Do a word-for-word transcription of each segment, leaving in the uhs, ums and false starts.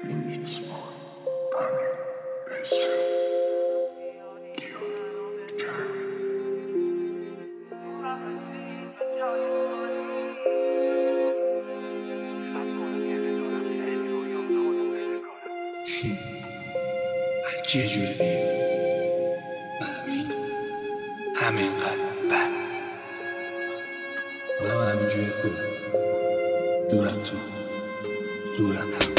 You need small, burning, basic, cute, carry. هرکی یه جوری بگیم من همین همینقدر بد. حالا من همین جوری خوبه، دورم تو دورم هم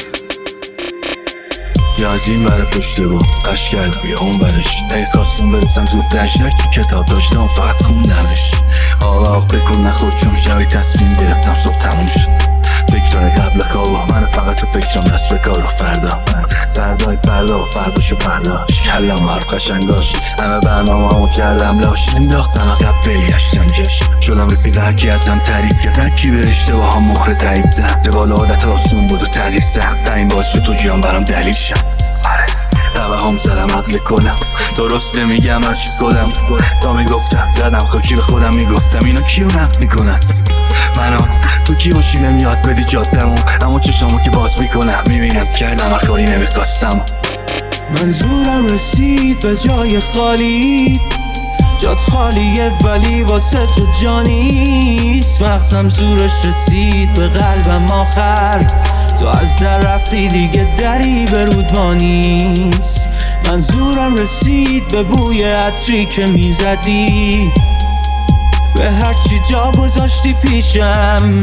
یا از این بره پشته با قش کردم یا اون برش. ای خواستم برسم زود دشتر که کتاب داشتم فقط خوندمش. حالا بکن نخور چون شبی تصمیم گرفتم صبح تموم شد. فکرانه قبل خواب من فقط تو فکرم دست به کار و فردا فردای فردا و فرداشو فرداش کلم حرف قشنگاش. همه برنامه همو کردم لاش انداختم عقب بلیشتم جاش. شدم رفیق هرکی ازم تعریف کرد، هرکی به اشتباه هم مهر تعیب زد. روال عادت آسون بود و تغییر سخت، این باز شد تو جیان برام دلیل شد. روه هم زدم عقل کنم درسته میگم هرچی خودم تا میگفتم زدم خاکی به خودم میگفتم اینا کیو نقد میکنن منو تو کی باشی نمیاد بدی جادمو. اما چشامو که باز میکنم میبینم کردم هر کاری نمیخواستم. منظورم رسید به جای خالی، جات خالیه ولی واسه تو جانیست. مغزم زورش رسید به قلبم آخر، تو از در رفتی دیگه دری به رودوانیست. منظورم رسید به بوی عطری که میزدی، به هرچی جا گذاشتی پیشم.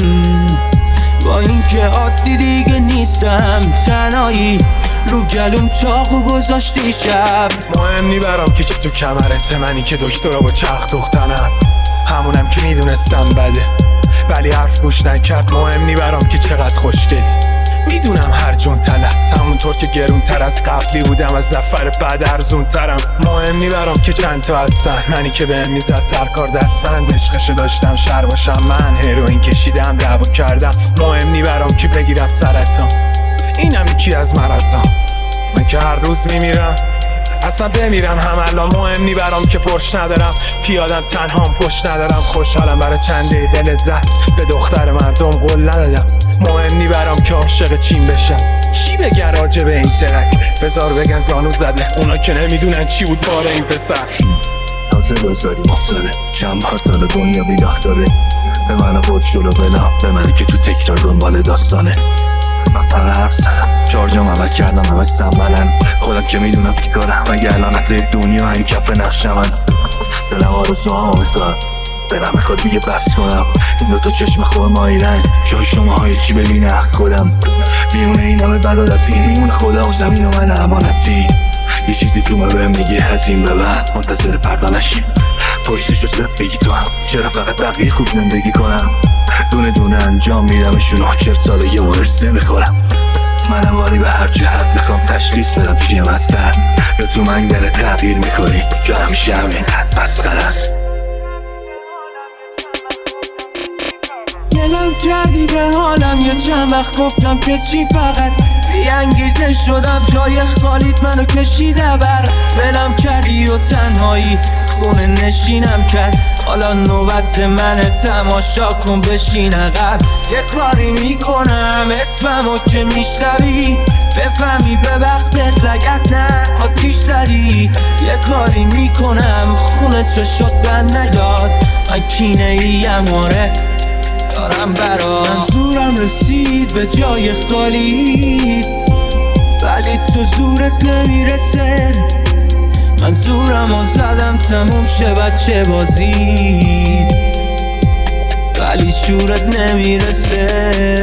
با اینکه عادی دیگه نیستم، تنهایی رو گلوم چاقو گذاشتی شب. مهم نی برام که چی تو کمرته، منی که دکترا با چرخ دختنم. همونم که میدونستم بده ولی حرف گوش نکرد. مهم نی برام که چقدر خوشگلی، میدونم هر جون تلس همونطور که گرون تر از قبلی بودم، از زفر بعد ارزون ترم. مهم نی برام که چند تا هستن، منی که بهم میزد سرکار دستبند. عشقشو داشتم شر باشم من، هروئین کشیدم دعوا کردم. مهم نی برام که بگیرم سرطان، اینم یکی از مرضام. من که هر روز میمیرم اصلا بمیرم هم الان. مهم نی برام که پرش ندارم، پیادم تنهام پشت ندارم. خوشحالم برای چند دقیقه لذت، به دختر مردم قول ندادم. مهم نی برام که عاشق چین بشم، چی بگن راجع به این ترک؟ بذار بگن زانو زده، اونا که نمیدونن چی بود بار این پسر. تازه بذاری مفتاده چند بار تالا دنیا بیداخت داده به من بود شلو بنا، به منی که تو تکرار دنبال داستانه. من فقط حرف زدم چارجام عمل کردم همه سنبلن. خودم که میدونم چی کارم، مگه الان حتی دنیا این کف نقشه من. دلم آرزو ها میخواد دلم میخواد دیگه بس کنم. این دوتا چشم خوب مایی رنگ جای شما های چی ببینه خودم. میونه این همه بدالتی میونه خدا و زمین و من امانتی. یه چیزی تو من بهم میگه هزین به بعد منتظر فردا نشیم. پشتشو صرف بگی تو هم چرا فقط بقیه خوب زندگی کنم. دونه دونه انجام میدمشون و چهل ساله یه ورس نمیخورم. من واری به هر جهت میخوام تشخیص بدم چیم هستن، یا تو منگل تغییر میکنی یا همیشه همین قد مسخره است. گلم کردی به حالم یه چند وقت گفتم که چی، فقط بی انگیزه شدم جای خالیت منو کشیده بر. ولم کردی و تنهایی خونه نشینم کرد. حالا نوبت منه تماشا کن بشین عقب. یه کاری میکنم اسممو که میشنوی بفهمی به وقتت لگت نه آتیش زدی. یه کاری میکنم خونه چشات بند نیاد، من کینه ایم آره دارم برا. منظورم رسید به جای خالی ولی تو زورت نمیرسه. منظورم رو زدم تموم شه بچه بازی ولی شورت نمیرسه.